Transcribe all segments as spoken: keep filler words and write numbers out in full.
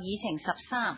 議程十三。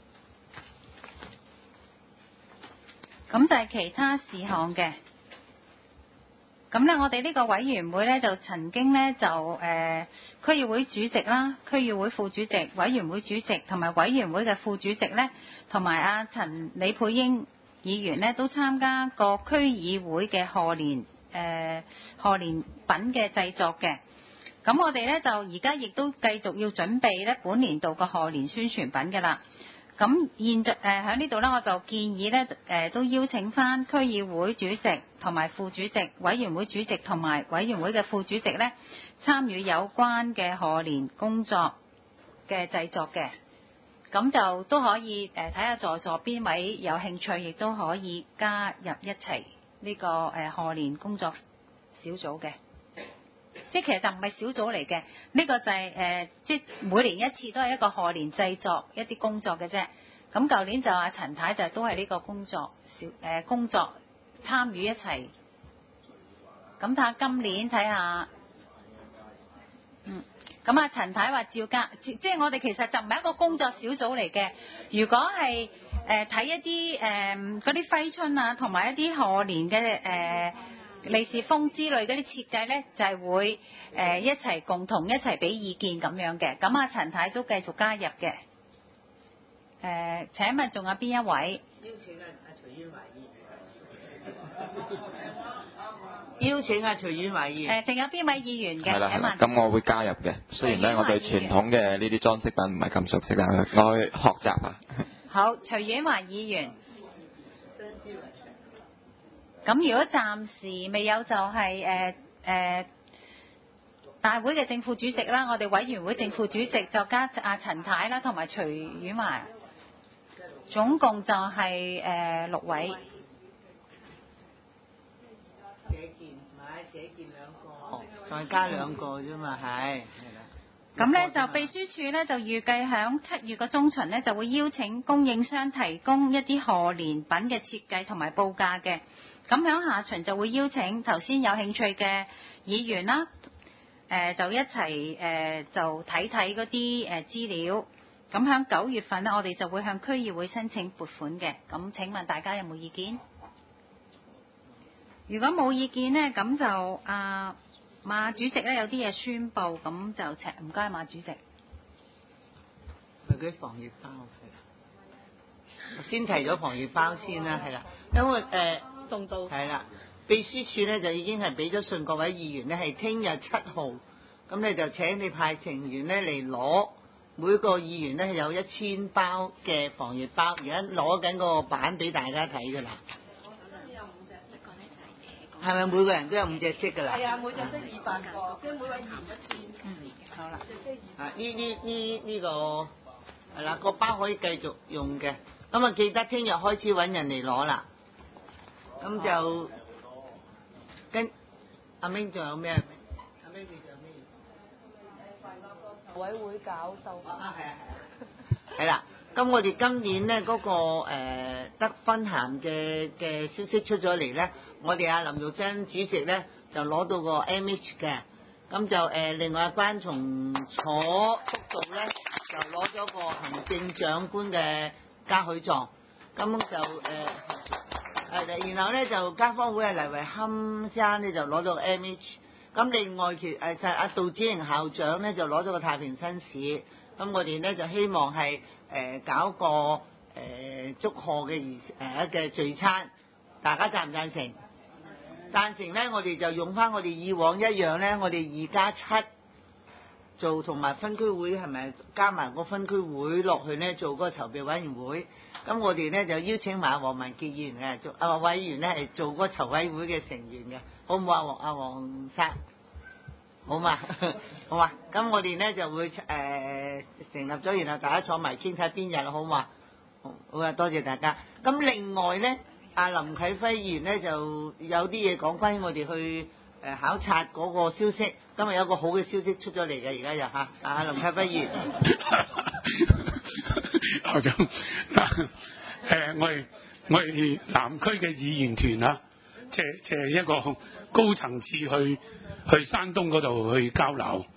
咁就係其他事項嘅。咁咧，我哋呢個委員會咧就曾經咧就誒、呃、區議會主席啦、區議會副主席、委員會主席同埋委員會嘅副主席咧，同埋阿陳李佩英議員咧都參加過區議會嘅賀年誒賀年品嘅製作嘅。咁我哋咧就而家亦都繼續要準備咧本年度嘅賀年宣傳品嘅啦。咁現在誒喺呢度咧，我就建議咧誒、呃、都邀請翻區議會主席同埋副主席、委員會主席同埋委員會嘅副主席咧參與有關嘅賀年工作嘅製作嘅。咁就都可以誒睇下在座邊位有興趣，亦都可以加入一齊呢、這個誒、呃、賀年工作小組嘅。即係其實就唔係小組嚟嘅，呢、這個就係、是、誒、呃，即係每年一次都係一個賀年製作一啲工作嘅啫。咁舊年就阿陳太就都係呢個工作小誒、呃、工作參與一齊。咁睇下今年睇下，嗯，咁阿陳太話照加，即係我哋其實就唔係一個工作小組嚟嘅。如果係誒睇一啲誒嗰啲揮春啊，同埋一啲賀年嘅誒。呃利是封之類嗰啲設計呢，就係、是、會誒、呃、一齊共同一齊俾意見咁樣嘅。咁阿陳太都繼續加入嘅。誒、呃，請問仲有邊一位？ 邀請阿阿徐婉華議員。邀請阿徐婉華議員。 誒，仲有邊位議員嘅？ 係啦係啦，咁我會加入嘅。雖然咧，我對傳統嘅呢啲裝飾品唔係咁熟悉啦，我去學習啊。 好，徐婉華議員。咁如果暫時未有就係誒誒大會嘅正副主席啦，我哋委員會正副主席就加阿陳太啦，同埋徐婉華，總共就係、是、誒、呃、六位。 社建買社建兩個，再加兩個啫嘛，係。 咁咧就秘書處咧就預計響七月個中旬咧就會邀請供應商提供一啲賀年品嘅設計同埋報價嘅。咁響下旬就會邀請頭先有興趣嘅議員啦，誒、呃、就一齊誒、呃、就睇睇嗰啲誒資料。咁響九月份咧，我哋就會向區議會申請撥款嘅。咁請問大家有冇意見？如果冇意見呢，咁就啊馬主席咧有啲嘢宣佈，咁就請唔該馬主席。 佢啲防疫包係啦，先提咗防疫包先啦，係啦，因為誒。呃送到係啦，秘書處咧就已經係俾咗信各位議員咧，係聽日七號，咁咧就請你派成員咧嚟攞，每個議員咧有一千包嘅防疫包，而家攞緊個版俾大家睇㗎啦。係咪每個人都有五隻色㗎啦？ 係啊，每隻色二百個，即係每位議員一千。 嗯，好啦。啊，呢呢呢呢個係啦，個包可以繼續用嘅，咁啊記得聽日開始揾人嚟攞啦。咁就跟阿明仲有咩？阿明你仲有咩？ 籌委會搞收啊，係啊係啊。係啦，咁我哋今年咧嗰、那個誒、呃、得分銜嘅嘅消息出咗嚟咧，我哋阿林玉珍主席咧就攞到個 M H 嘅，咁就誒、呃、另外關從楚督導咧就攞咗個行政長官嘅嘉許狀，咁就誒。呃係，然後咧就街坊會係黎維坎生咧就攞咗個 M H， 咁另外其誒就係阿杜子瑩校長咧就攞咗個太平紳士，咁我哋咧就希望係誒、呃、搞個誒、呃、祝賀嘅儀誒嘅聚餐，大家贊唔贊成？贊成咧，我哋就用翻我哋以往一樣咧，我哋二加七做同埋分區會係咪加埋個分區會落去咧做嗰個籌備委員會？咁我哋咧就邀請埋黃文傑議員嘅做啊委員咧係做嗰個籌委會嘅成員嘅，好唔好啊？黃阿黃生，好嘛？好嘛？咁我哋咧就會誒、呃、成立咗，然後大家坐埋傾睇邊日好嘛？好，好啊，多謝大家。咁另外咧，阿林啟輝議員咧就有啲嘢講關於我哋去誒考察嗰個消息。今日有個好嘅消息出咗嚟嘅，而家又嚇，阿林啟輝議員。 校長，誒、呃，我哋我哋南區嘅議員團啊，即係即係一個高層次去去山東嗰度去交流。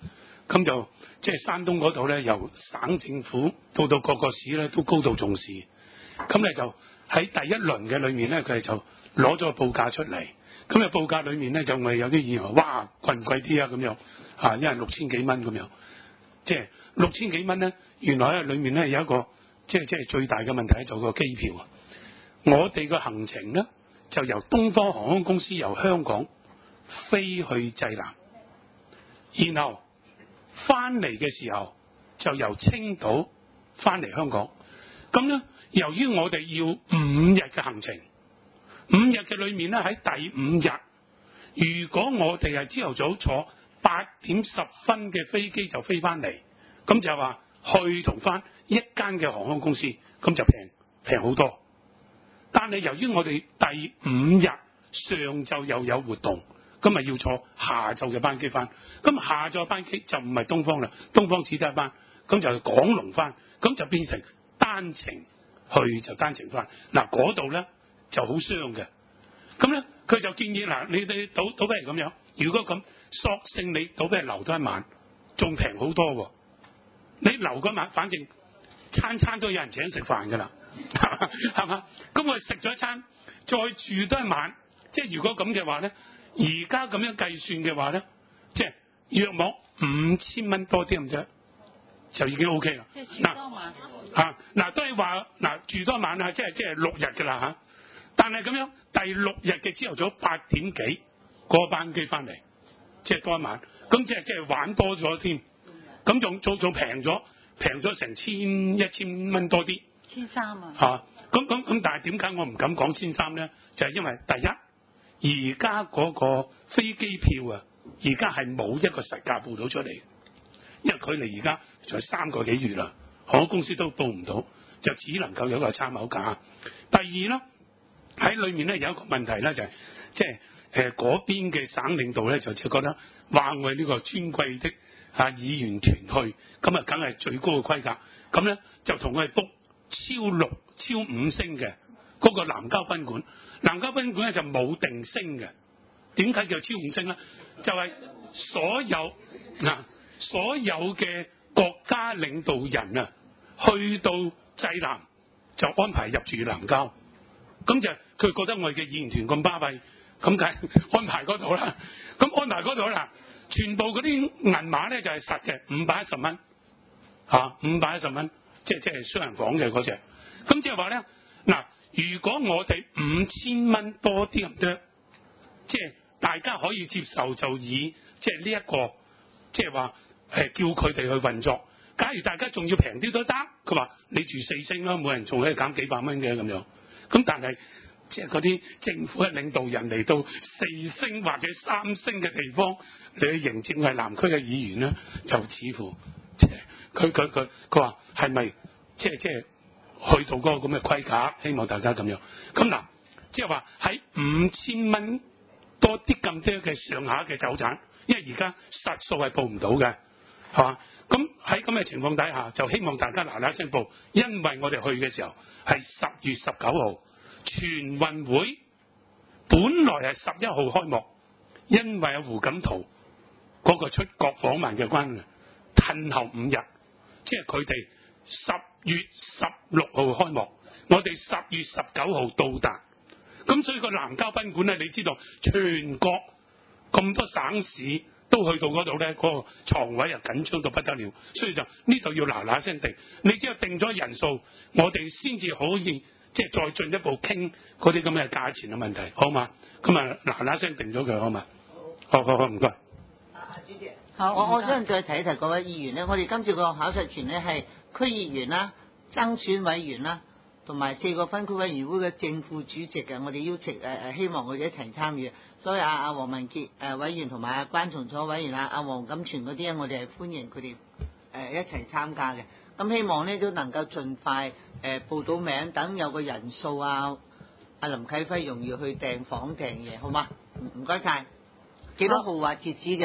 咁就即係山東嗰度咧，由省政府到到各個市咧都高度重視。咁咧就喺第一輪嘅裏面咧，佢哋就攞咗個報價出嚟。咁啊報價裏面咧就咪有啲議員話：哇，貴唔貴啲啊？咁樣啊，因為六千幾蚊咁樣，即係六千幾蚊咧，原來喺裏面咧有一個即係即係最大嘅問題就個機票啊！我哋個行程咧就由東方航空公司由香港飛去濟南，然後翻嚟嘅時候就由青島翻嚟香港。咁咧，由於我哋要五日嘅行程，五日嘅裏面咧喺第五日，如果我哋係朝頭早坐八點十分嘅飛機就飛翻嚟，咁就話去同翻一間嘅航空公司，咁就平平好多。但係由於我哋第五日上晝又有活動，咁咪要坐下晝嘅班機翻，咁下晝班機就唔係東方啦，東方只得一班，咁就港龍翻，咁就變成單程去就單程翻。嗱嗰度咧就好傷嘅，咁咧佢就建議嗱，你哋倒倒不如咁樣，如果咁索性你倒不如留多一晚，仲平好多喎。你留嗰晚，反正餐餐都有人請食飯㗎啦，係嘛？咁我哋食咗一餐，再住多一晚，即係如果咁嘅話咧，而家咁樣計算嘅話咧，即係約莫五千蚊多啲咁啫，就已經 O K 啦。 即係住多晚。 嚇嗱，都係話嗱住多晚啊，即係即係六日㗎啦嚇。但係咁樣第六日嘅朝頭早八點幾嗰班機翻嚟，即係多一晚，咁即係即係玩多咗添。咁仲仲仲平咗，平咗成千一千蚊多啲， 千三啊！ 嚇，咁咁咁，但係點解我唔敢講千三咧？就係、是、因為第一，而家嗰個飛機票啊，而家係冇一個實價報到出嚟，因為距離而家仲有三個幾月啦，航空公司都報唔到，就只能夠有一個參考價。第二咧，喺裏面咧有一個問題咧，就係即係誒嗰邊嘅省領導咧，就就覺得話我呢個尊貴的啊！議員團去，咁啊，梗係最高嘅規格。咁咧就同佢哋 book 超六、超五星嘅嗰個南郊賓館。南郊賓館咧就冇定星嘅。點解叫超五星咧？就係、是、所有嗱、啊，所有嘅國家領導人啊，去到濟南就安排入住南郊。咁就佢覺得我哋嘅議員團咁巴閉，咁梗係安排嗰度啦。咁安排嗰度啦。全部嗰啲銀碼咧就係實嘅，五百一十蚊嚇，五百一十蚊，即係即係雙人房嘅嗰隻。咁即係話咧，嗱，如果我哋五千蚊多啲咁多，即係大家可以接受，就以即係呢一個，即係話誒叫佢哋去運作。假如大家仲要平啲都得，佢話你住四星啦，每人仲可以減幾百蚊嘅咁樣。咁但係即係嗰啲政府嘅領導人嚟到四星或者三星嘅地方，你去迎接係南區嘅議員咧，就似乎即係佢佢佢佢話係咪即係即係去到嗰個咁嘅規格？希望大家咁樣。咁嗱，即係話喺五千蚊多啲咁多嘅上下嘅走盞，因為而家實數係報唔到嘅，係嘛？咁喺咁嘅情況底下，就希望大家嗱嗱聲報，因為我哋去嘅時候係十月十九號。全運會本來係十一號開幕，因為有胡錦濤嗰個出國訪問嘅關係，褪後五日，即係佢哋十月十六號開幕，我哋十月十九號到達。咁所以個南郊賓館咧，你知道全國咁多省市都去到嗰度咧，嗰、嗰個床位又緊張到不得了，所以就呢度要嗱嗱聲定。你只有定咗人數，我哋先至可以。即係再進一步傾嗰啲咁嘅價錢嘅問題，好嘛？咁啊嗱嗱聲定咗佢，好嘛？好好好，唔該。 啊，主席， 好， 我我想再提一提各位議員咧，我哋今次個考察團咧係區議員啦、爭選委員啦，同埋四個分區委員會嘅正副主席嘅，我哋邀請誒誒、呃，希望佢哋一齊參與。所以阿阿黃文傑誒、呃、委員同埋阿關崇楚委員啊、阿黃錦全嗰啲咧，我哋係歡迎佢哋誒一齊參加嘅。咁希望咧都能夠盡快誒、呃、報到名，等有個人數啊，阿林啟輝容易去訂房訂嘢，好嗎？唔唔該晒。幾多號話截止嘅嘛？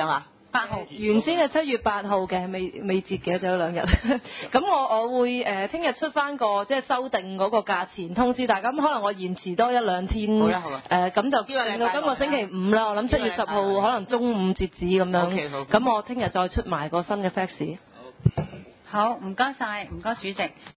八號原先係七月八號嘅，未未截嘅，仲有兩日。咁我我會誒聽日出翻個即係修訂嗰個價錢通知大家，咁可能我延遲多一兩天。 好啦好啦誒咁就令到今個星期五啦，我諗七月十號可能中午截止咁樣。 OK，好。 咁我聽日再出埋個新嘅 fax。 好，唔該晒，唔該主席。